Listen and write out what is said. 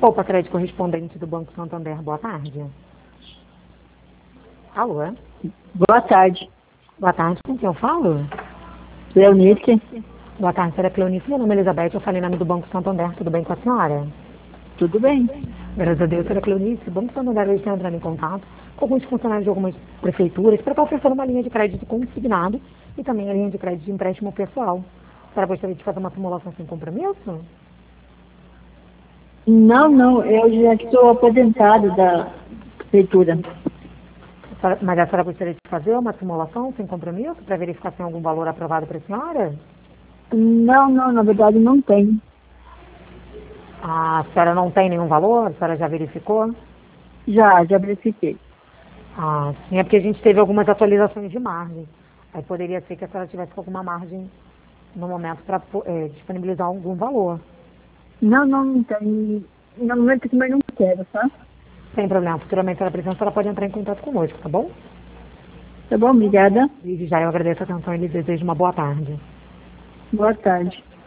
Poupa Crédito correspondente do Banco Santander, boa tarde. Alô? Boa tarde. Boa tarde, com quem eu falo? Leonice. Boa tarde, senhora Cleonice. Meu nome é Elizabeth, eu falei em nome do Banco Santander. Tudo bem com a senhora? Tudo bem? Graças a Deus, senhora Cleonice. O Banco Santander está entrando em contato com alguns funcionários de algumas prefeituras para estar oferecendo uma linha de crédito consignado e também a linha de crédito de empréstimo pessoal. A senhora gostaria de fazer uma simulação sem compromisso? Não, eu já estou aposentado da prefeitura. Mas a senhora gostaria de fazer uma simulação sem compromisso para verificar se tem algum valor aprovado para a senhora? Não, na verdade não tem. A senhora não tem nenhum valor? A senhora já verificou? Já verifiquei. Ah, sim, é porque a gente teve algumas atualizações de margem. Aí poderia ser que a senhora tivesse com alguma margem no momento para disponibilizar algum valor. Não tem. No momento também não quero, tá? Sem problema. Futuramente, a senhora ela pode entrar em contato conosco, tá bom? Tá bom, obrigada. Desde já eu agradeço a atenção e lhe desejo uma boa tarde. Boa tarde.